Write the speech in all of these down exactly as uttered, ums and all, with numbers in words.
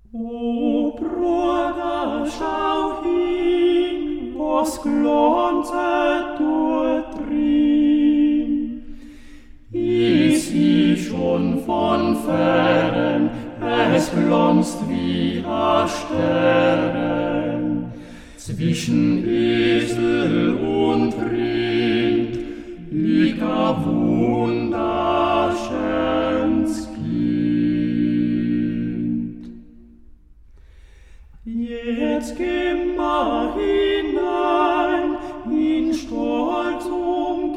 O Bruder, schau hin, was glanzet dort drin. Ich sieh schon von fern, es glanzt wie a Stern. Zwischen Esel und Rind liegt a wunderschönes Kind. Jetzt geh mal hinein in Stall zum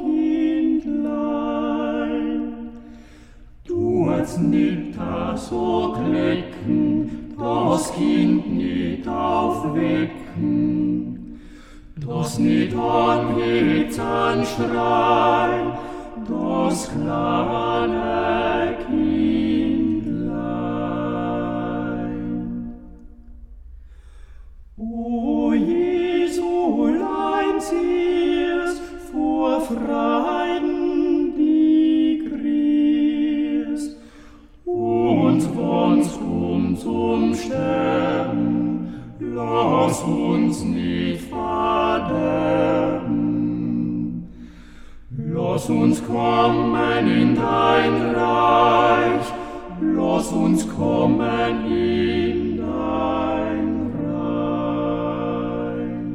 Kindlein. Tut's nicht da so klicken, das Kind nicht aufwecken, das nicht anhitzen schreien, das kleine Kindlein. O Jesulein, sieh's vor Freuden die grüßt, und wann's kommt zum Sterben, lass uns nicht verderben. Lass uns kommen in dein Reich, lass uns kommen in dein Reich.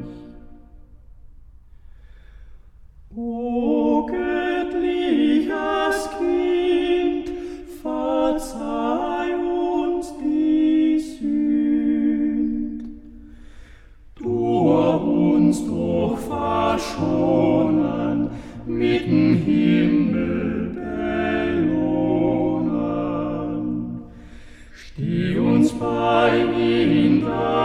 O göttliches Kind, verzeih uns die Sünd, du uns doch verschonen, mit'm Himmel belohnen. Steh uns bei in dein